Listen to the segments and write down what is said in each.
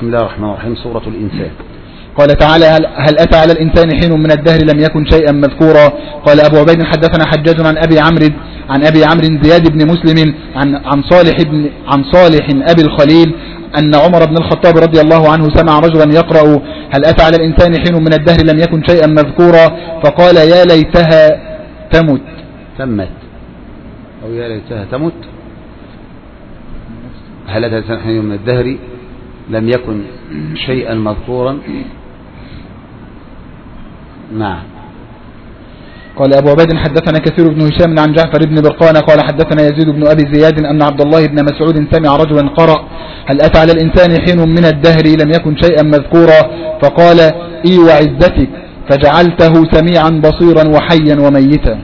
بسم الله الرحمن الرحيم. سورة الإنسان. قال تعالى: هل أتى على الإنسان حين من الدهر لم يكن شيئا مذكورا. قال أبو عبيد: حدثنا حجاج عن أبي عمرو زياد بن مسلم عن صالح أبي الخليل أن عمر بن الخطاب رضي الله عنه سمع رجلا يقرأ: هل أتى على الإنسان حين من الدهر لم يكن شيئا مذكورا، فقال: يا ليتها تمت أو يا ليتها تمت. هل أتى الإنسان حين من الدهر لم يكن شيئا مذكورا. نعم. قال أبو عبيد: حدثنا كثير بن هشام عن جعفر بن برقان قال حدثنا يزيد بن أبي زياد أن عبد الله بن مسعود سمع رجلا قرأ: هل أتى على الإنسان حين من الدهر لم يكن شيئا مذكورا، فقال: إي وعزتك، فجعلته سميعا بصيرا وحيا وميتا.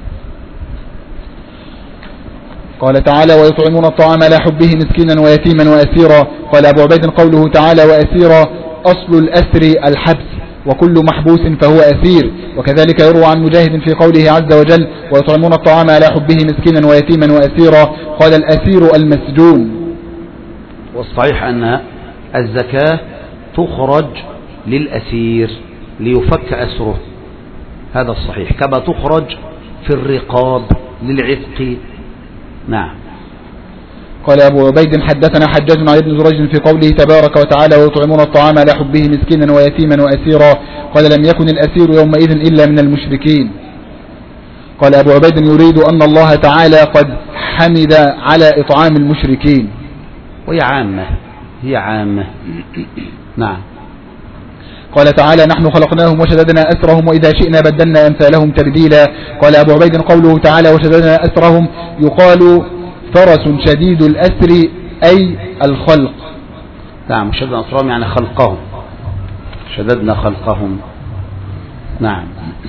قال تعالى: ويطعمون الطعام على حبه مسكينا ويتيما وأسيرا. قال أبو عبيد: قوله تعالى وأسيرا أصل الأسر الحبس، وكل محبوس فهو أسير. وكذلك يروى عن مجاهد في قوله عز وجل: ويطعمون الطعام على حبه مسكينا ويتيما وأسيرا، قال الأسير المسجون. والصحيح أن الزكاة تخرج للأسير ليفك أسره، هذا الصحيح، كما تخرج في الرقاب للعتق. نعم. قال أبو عبيد: حدثنا حجاج عن ابن جريج في قوله تبارك وتعالى: ويطعمون الطعام على حبه مسكينا ويتيما وأسيرا، قال لم يكن الأسير يومئذ إلا من المشركين. قال أبو عبيد: يريد أن الله تعالى قد حمد على إطعام المشركين. وهي عامة، هي عامة. نعم. قال تعالى: نحن خلقناهم وشددنا أسرهم وإذا شئنا بدلنا أمثالهم تبديلا. قال أبو عبيد: قوله تعالى وشددنا أسرهم يقال فرس شديد الأسر أي الخلق. نعم. شددنا أسرهم يعني خلقهم، شددنا خلقهم. نعم.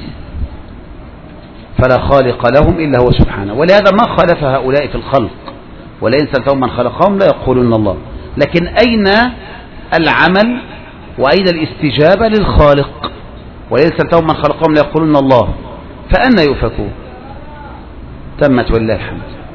فلا خالق لهم إلا هو سبحانه، ولهذا ما خالف هؤلاء في الخلق، ولئن سألتهم من خلقهم لا يقولون الله. لكن أين العمل وأين الاستجابة للخالق؟ ولئن سألتهم من خلقهم لا يقولون الله، فأنا يؤفكون. تمت ولله الحمد.